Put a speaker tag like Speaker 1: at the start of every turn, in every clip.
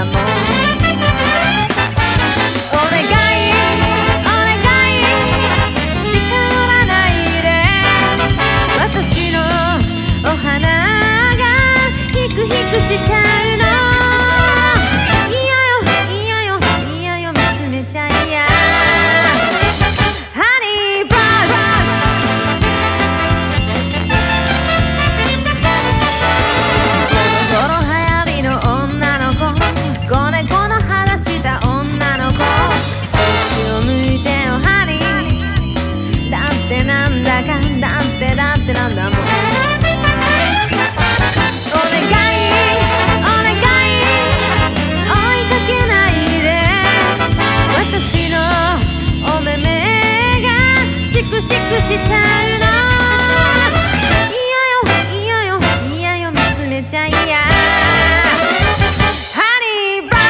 Speaker 1: だもん。お願いお願い近寄らないで、私のお花がヒクヒクしちゃうの。嫌よ嫌よ見つめちゃいや。ハニーバースゴロゴロ流行りの女の子、子猫の肌した女の子、こっちを向いてよハニー、だってなんだかだってなんだもん。お願いお願い追いかけないで、私のお目目がシクシクしちゃうの。嫌よ見つめちゃいや。ハニーバ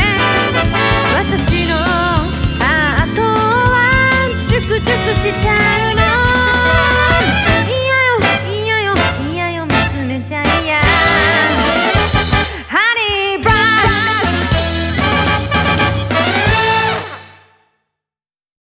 Speaker 1: しちゃう